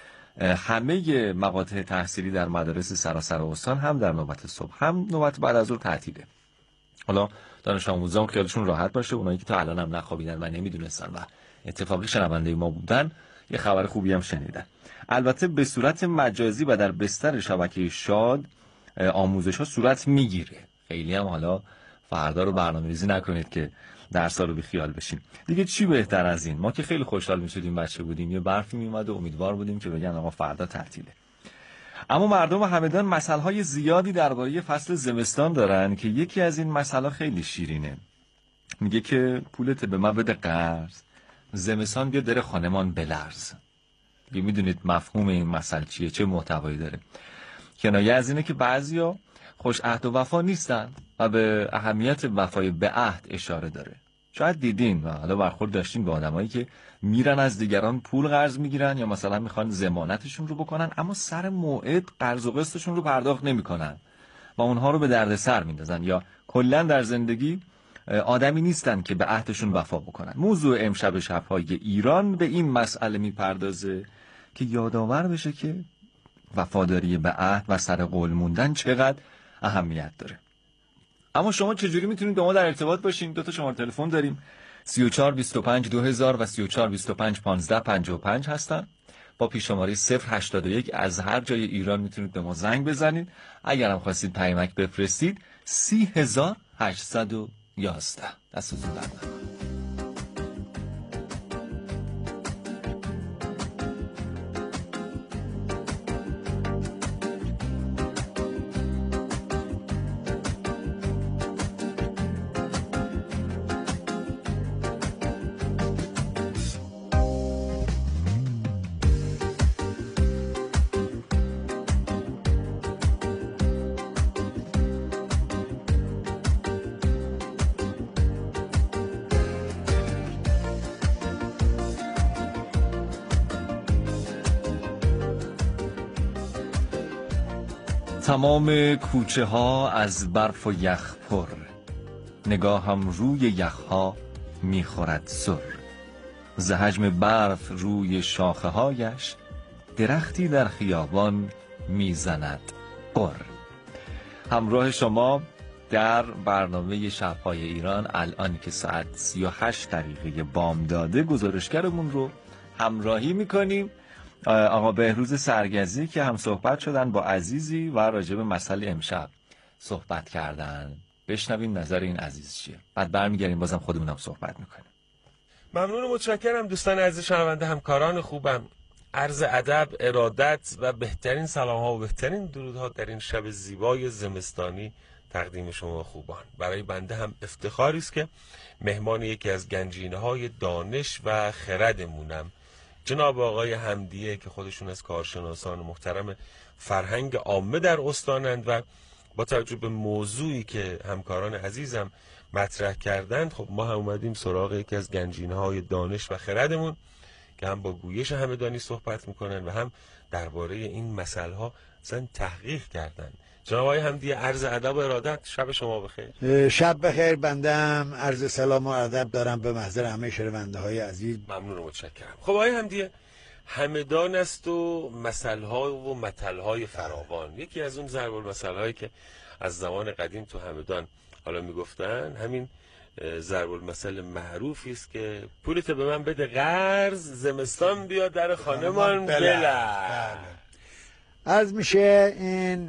همه مقاطع تحصیلی در مدارس سراسر استان هم در نوبت صبح هم نوبت بعد از ظهر تعطیله. حالا دانش آموزان خیالشون راحت باشه، اونایی که تا الان هم نخوابیدن و نمیدونستن و اتفاقی شنونده ما بودن یه خبر خوبی هم شنیدن. البته به صورت مجازی و در بستر شبکه شاد آموزش ها صورت میگیره. خیلی هم حالا فردا رو برنامه‌ریزی نکنید که درس‌ها رو بی خیال بشین. دیگه چی بهتر از این؟ ما که خیلی خوشحال می‌شدیم بچه بودیم، یه برفی میومد و امیدوار بودیم که بگن آقا فردا تعطیله. اما مردم همدان مسائل زیادی درباره فصل زمستان دارن که یکی از این مسائل خیلی شیرینه. میگه که پولت به من بده قرض، زمستان بیا در خانمان بلرز. میدونید مفهوم این مسئله چیه، چه محتوایی داره؟ کنایه از اینه که بعضیا خوش عهد و وفا نیستن و به اهمیت وفای به عهد اشاره داره. شاید دیدین و حالا برخورد داشتین به آدمایی که میرن از دیگران پول قرض میگیرن یا مثلا میخوان ضمانتشون رو بکنن اما سر موعد قرض و قسطشون رو پرداخت نمیکنن و اونها رو به دردسر میندازن، یا کلا در زندگی آدمی نیستن که به عهدشون وفا بکنن. موضوع امشب شب‌های ایران به این مسئله میپردازه که یادآور بشه که وفاداری به عهد و سر قول موندن چقدر اهمیت داره. اما شما چجوری میتونید با ما در ارتباط باشین؟ 2 تا شماره تلفن داریم، 34 25 2000 و 34 25 15 55 هستن. با پیش شماره 081 از هر جای ایران میتونید به ما زنگ بزنید. اگر هم خواستید پیامک بفرستید 30811. دستتون درد نکنه. تمام کوچه ها از برف و یخ پر، نگاهم روی یخ ها میخورد سر. ز حجم برف روی شاخه هایش، درختی در خیابان میزند قر. همراه شما در برنامه شب‌های ایران الان که ساعت 38 دقیقه بامداده گزارشگرمون رو همراهی میکنیم. آقا بهروز سرگزی که هم صحبت شدن با عزیزی و راجع به مسئله امشب صحبت کردن. بشنویم نظر این عزیز چیه، بعد برمیگردیم بازم خودمونم صحبت میکنیم. ممنون و متشکرم دوستان عزیز شنونده، همکاران خوبم. عرض ادب، ارادت و بهترین سلام ها و بهترین درودها در این شب زیبای زمستانی تقدیم شما خوبان. برای بنده هم افتخاری است که مهمان یکی از گنجینه های دانش و خردمونم، جناب آقای حمدیه که خودشون از کارشناسان محترم فرهنگ عامه در استانند و با توجه به موضوعی که همکاران عزیزم مطرح کردند، خب ما هم اومدیم سراغ یکی از گنجینه‌های دانش و خردمون که هم با گویش همدانی صحبت میکنن و هم درباره این مسائل‌ها اصلا تحقیق کردن. جناب آقای حمدیه، عرض ادب و ارادت، شب شما بخیر. شب بخیر. بندم عرض سلام و ادب دارم به محضر همه شنونده‌های عزیز. ممنون و متشکرم. خب آقای حمدیه، همدان است و مسائل‌ها و مطلب‌های فراوان. یکی از اون ضرب المثل‌هایی که از زمان قدیم تو همدان حالا میگفتن همین ضرب المثل معروفی است که پولت به من بده قرض، زمستان بیا در خانمان بلرز. از میشه این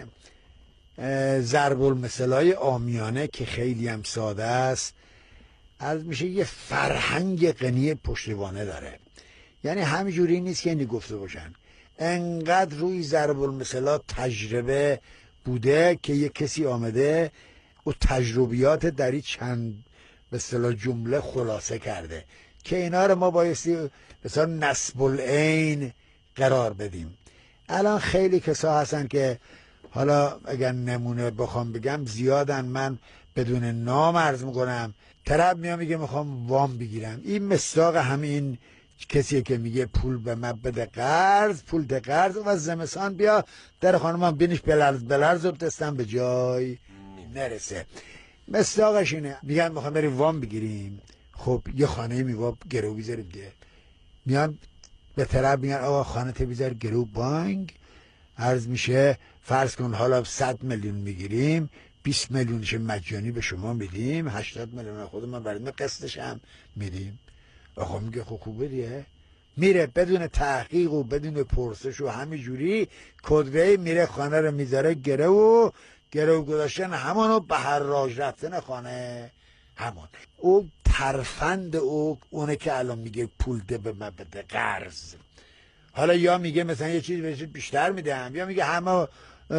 ضرب المثل‌های عامیانه که خیلی هم ساده است، از میشه یه فرهنگ غنی پشتوانه داره. یعنی همینجوری نیست که اینی گفته باشن. انقدر روی ضرب المثل‌ها تجربه بوده که یه کسی آمده و تجربیات در این چند به اصطلاح جمله خلاصه کرده. که اینا رو ما بایستی مثلا نسب العین قرار بدیم. الان خیلی کسا هستن که حالا اگر نمونه بخوام بگم زیادن، من بدون نام عرض میکنم، طرف میاد میگه میخوام وام بگیرم. این مصداق همین کسیه که میگه پول به من بده قرض، پول ده قرض و زمستان بیا در خانه من بینش بلرز و دستم به جای نرسه. مصداقش اینه، میگن میخوام بریم وام بگیریم. خب یه خانه میواب گرو بیذاریم دیگه، میان به طرف میگن آقا خانه ته بیذار گرو بانک، عرض میشه فرض کن حالا 100 میلیون میگیریم، 20 میلیونش مجانی به شما میدیم، 80 میلیون خود من برای قسطش هم میدیم. آقا میگه خب خوبه دیگه، میره بدون تحقیق و بدون پرسش و همین جوری کدوهی میره خانه رو میذاره گرو گذاشتن همانو به هر راج رفتن خانه همان. او ترفند اونه که الان میگه پول ده به من بده قرض. حالا یا میگه مثلا یه چیز بیشتر میدم، یا میگه همه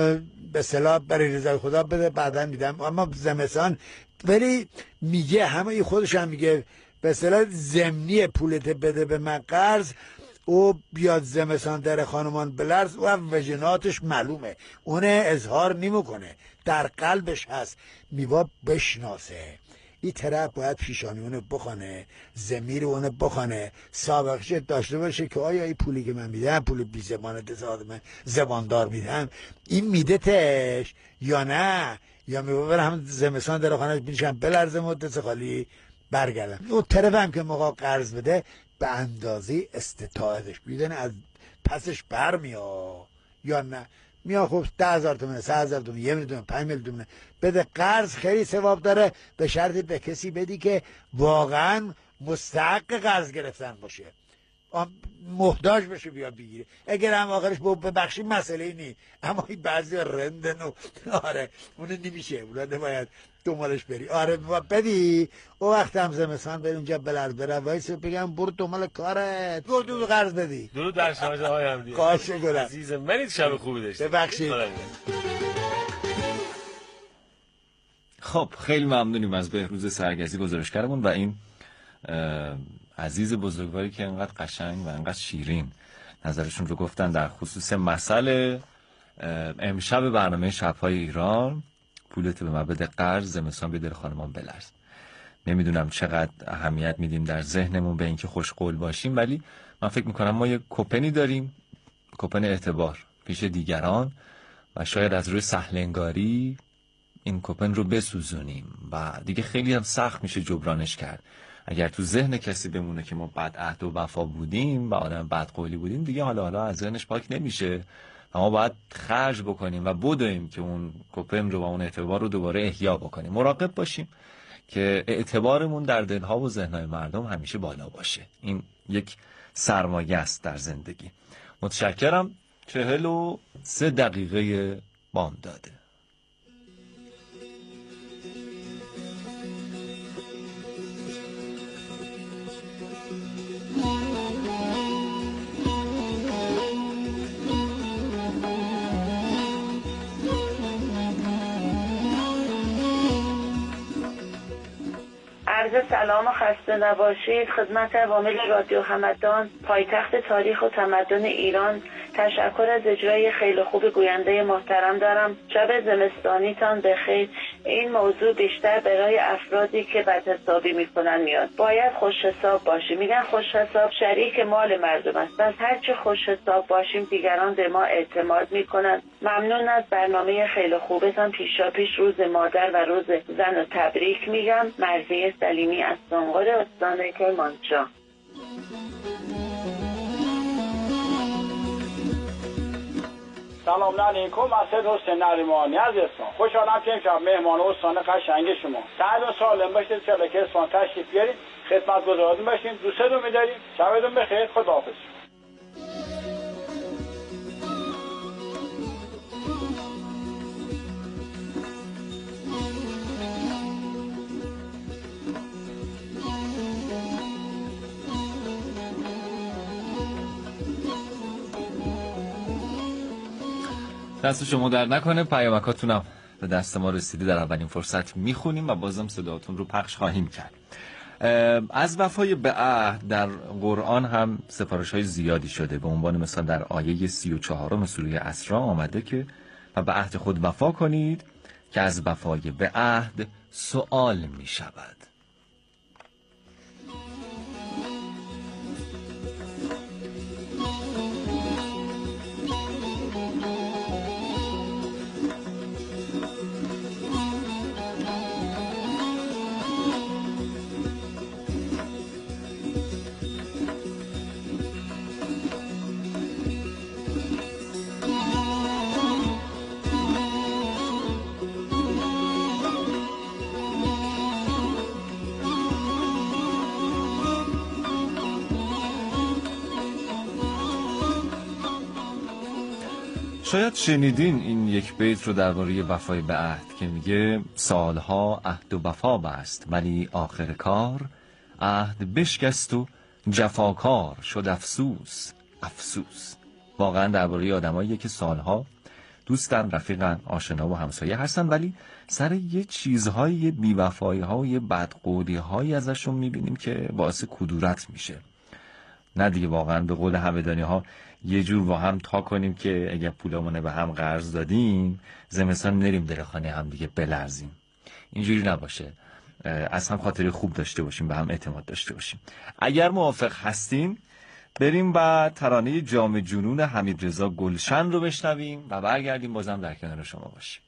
به اصطلاح برای رضای خدا بده بعدا میدم. اما زمستان ولی میگه همه خودش هم میگه به اصطلاح ضمنی پولت بده به من قرض. او بیاد زمستان در خانمان بلرز و وجناتش معلومه، اونه اظهار نمیکنه، در قلبش هست، میوا بشناسه. این طرف باید پیشانی اونه بخونه، ضمیر اونه بخونه، سابقش داشته باشه که آیا این پولی که من میدم پول بی زبان من زباندار میدم این میده تش یا نه، یا میبره هم زمستان در خانهش بینشم بلرزه مدت خالی برگردم. اون طرف هم که موقع قرض بده به اندازه استطاعتش بیدن از پسش برمیاد یا نه میاد. خب 10,000 تومنه، 3,000 تومنه، 1 میلیون، 5 میلیون بده قرض، خیلی ثواب داره، به شرطی به کسی بدی که واقعا مستحق قرض گرفتن باشه، محتاج بشه بیاد بگیره. اگر هم آخرش ببخشی مسئله ای نی، اما این بعضی رندن و آره اونه نمیشه، اونه باید دنبالش بری. آره بدی او وقت هم زمستان بری اونجا بلرز بره وایس بگم برو دنبال کارت، برو قرض بدی. درود بر شما آقای حمدی. خواهش می‌کنم عزیز من، شب خوبی داشتید. ببخشید. خب خیلی ممنونیم از بهروز سرگزی گزارشگرمون و این عزیز بزرگواری که انقدر قشنگ و انقدر شیرین نظرشون رو گفتن در خصوص مسئله امشب برنامه شب‌های ایران، پولت به من بده قرض، زمستان به دل خانمان بلرز. نمیدونم چقدر اهمیت میدیم در ذهنمون به اینکه خوشقول باشیم، ولی من فکر میکنم ما یه کوپنی داریم، کوپن اعتبار پیش دیگران، و شاید از روی سهلنگاری این کوپن رو بسوزونیم و دیگه خیلی هم سخت میشه جبرانش کرد. اگر تو ذهن کسی بمونه که ما بد عهد و وفا بودیم و آدم بد قولی بودیم، دیگه حالا از ذهنش پاک نمیشه و ما باید خرج بکنیم و بدویم که اون کوپن رو و اون اعتبار رو دوباره احیا بکنیم. مراقب باشیم که اعتبارمون در دلها و ذهنهای مردم همیشه بالا باشه. این یک سرمایه است در زندگی. متشکرم. 43 دقیقه بامداده. عرض سلام و خسته نباشید خدمت عوامل رادیو همدان، پایتخت تاریخ و تمدن ایران. تشکر از اجرای خیلی خوب گوینده محترم دارم. شب زمستانیتان بخیر. این موضوع بیشتر برای افرادی که بدحسابی میکنن میاد. باید خوش حساب باشیم. میگن خوش حساب شریک مال مردم است. پس هرچی خوش حساب باشیم دیگران به ما اعتماد میکنن. ممنون از برنامه خیلی خوبتان. پیشاپیش روز مادر و روز زن رو تبریک میگم. مرضیه سلیمی از سنقر استان کرمانشاه. سلام علیکم. اسد حسین نریمانی از اصفهان. خوشحالم که امشب مهمان استان قشنگ شما. سعد و سالم باشید. شبکه اصفهان تشریف بیارید. خدمتگزارتون باشین. دوستتون می‌داریم. شبتون بخیر. خداحافظ. دست شما در نکنه. پیامکاتونم به دست ما رسیده، در اولین فرصت میخونیم و بازم صداتون رو پخش خواهیم کرد. از وفای به عهد در قرآن هم سفارش‌های زیادی شده. به عنوان مثال در آیه 34 سوره اسراء آمده که و به عهد خود وفا کنید که از وفای به عهد سؤال می شود. شاید شنیدین این یک بیت رو درباره وفای به عهد که میگه سالها عهد و وفا بست ولی آخر کار عهد بشکست و جفاکار شد افسوس افسوس. واقعا درباره آدماییه که سالها دوستن، رفیقن، آشنا و همسایه هستن ولی سر یه چیزهای بی‌وفایی‌ها و یه بدقولی‌هایی ازشون میبینیم که باعث کدورت میشه. نه دیگه، واقعا به قول همدانی‌ها یه جور با هم تا کنیم که اگر پولامونه به هم قرض دادیم زمستان نریم در خانه هم دیگه بلرزیم. اینجوری نباشه، از هم خاطره خوب داشته باشیم، به هم اعتماد داشته باشیم. اگر موافق هستین بریم و ترانه جام جنون حمیدرضا گلشن رو بشنویم و برگردیم بازم در کنار شما باشیم.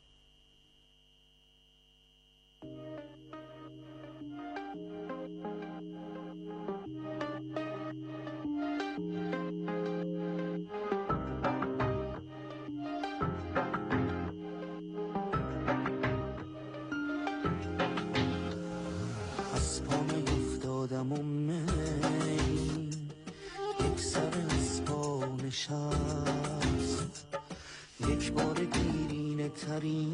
یک بار دیرینه ترین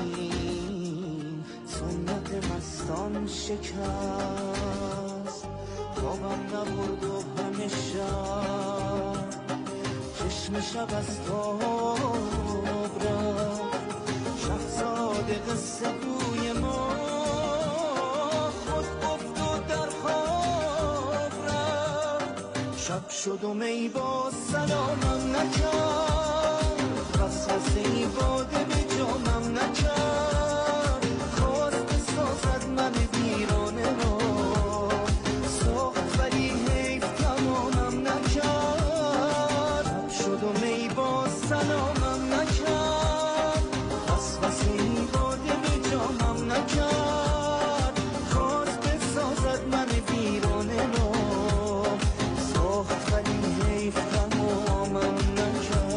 سنت مستان شکست، خوابم نبرد و همه شب چشم شب از خواب رفت، شهزاده قصه گوی ما خود گفت و در خواب رفت، شب شد و می با سلامم نکرد، وسوسه‌ای باده به جامم نکرد، خواست بسازد من ویرانه را، ساخت ولی حیف تمامم نکرد، شد و می با سلامم نکرد، وسوسه‌ای باده به جامم نکرد، خواست بسازد من ویرانه را، ساخت ولی حیف تمامم نکرد.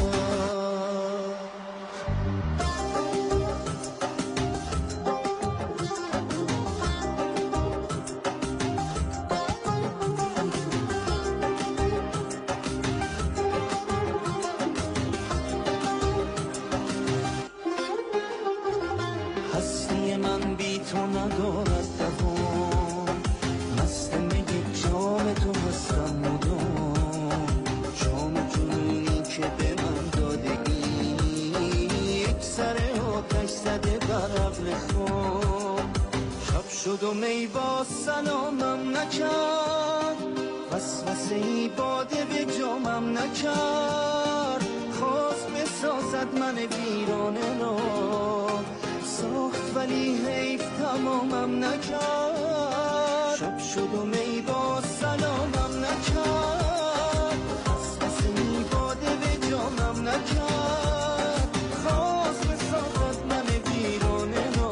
هستی من بی تو ندارد دوام، مست می جام تو هستم مدام، جام جنونی که به من دادگی، یک سر آتش زده بر عقل خام، شب شد و می با سلامم نکرد، وسوسه‌ای باده به جامم نکرد، خواست بسازد من ویرانه را، ساخت ولی حیف تمامم نکرد، شب شد و می با سلامم نکرد، وسوسه‌ای باده به جامم نکرد، خواست بسازد من ویرانه را،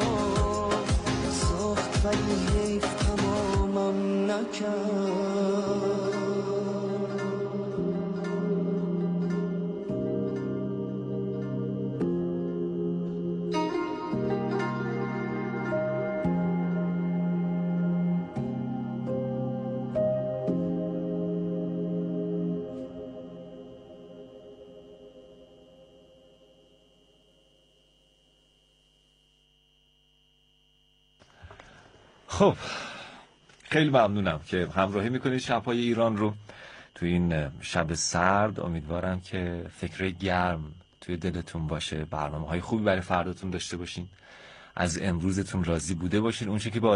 ساخت ولی حیف تمامم نکرد. خب خیلی ممنونم که همراهی میکنید شب‌های ایران رو تو این شب سرد. امیدوارم که فکر گرم توی دلتون باشه، برنامه‌های خوبی برای فرداتون داشته باشین، از امروزتون راضی بوده باشین، اون چه که با